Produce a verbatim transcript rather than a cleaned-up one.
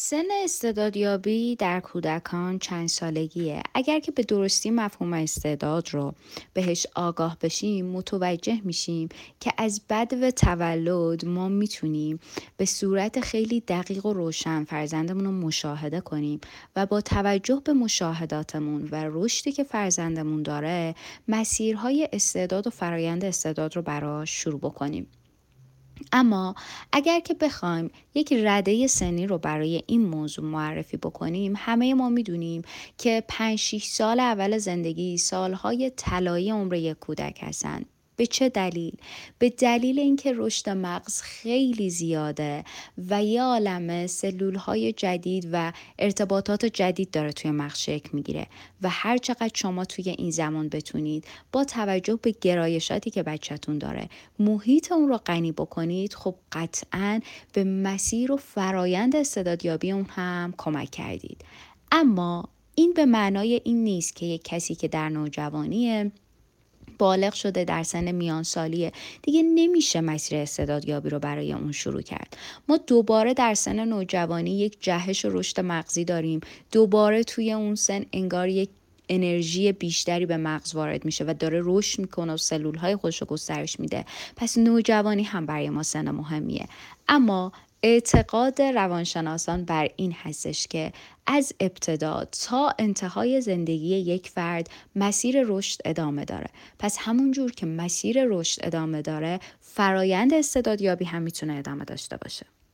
سن استعدادیابی در کودکان چند سالگیه. اگر که به درستی مفهوم استعداد رو بهش آگاه بشیم متوجه میشیم که از بدو تولد ما میتونیم به صورت خیلی دقیق و روشن فرزندمون رو مشاهده کنیم و با توجه به مشاهداتمون و رشدی که فرزندمون داره مسیرهای استعداد و فرایند استعداد رو براش شروع بکنیم. اما اگر که بخوایم یک رده سنی رو برای این موضوع معرفی بکنیم، همه ما میدونیم که پنج شش سال اول زندگی سالهای طلایی عمر یک کودک هستند. به چه دلیل؟ به دلیل اینکه رشد مغز خیلی زیاده و یه عالمه سلولهای جدید و ارتباطات جدید داره توی مغز شکل میگیره و هر چقدر شما توی این زمان بتونید با توجه به گرایشاتی که بچه‌تون داره محیط اون رو غنی بکنید، خب قطعاً به مسیر و فرایند استعدادیابی اون هم کمک کردید. اما این به معنای این نیست که یک کسی که در نوجوانیه بالغ شده در سن میان سالیه دیگه نمیشه مسیر استعدادیابی رو برای اون شروع کرد. ما دوباره در سن نوجوانی یک جهش و رشد مغزی داریم، دوباره توی اون سن انگار یک انرژی بیشتری به مغز وارد میشه و داره رشد میکنه و سلول های خودش رو گسترش میده. پس نوجوانی هم برای ما سن مهمیه. اما اعتقاد روانشناسان بر این هستش که از ابتدا تا انتهای زندگی یک فرد مسیر رشد ادامه داره. پس همون جور که مسیر رشد ادامه داره، فرایند استعدادیابی هم میتونه ادامه داشته باشه.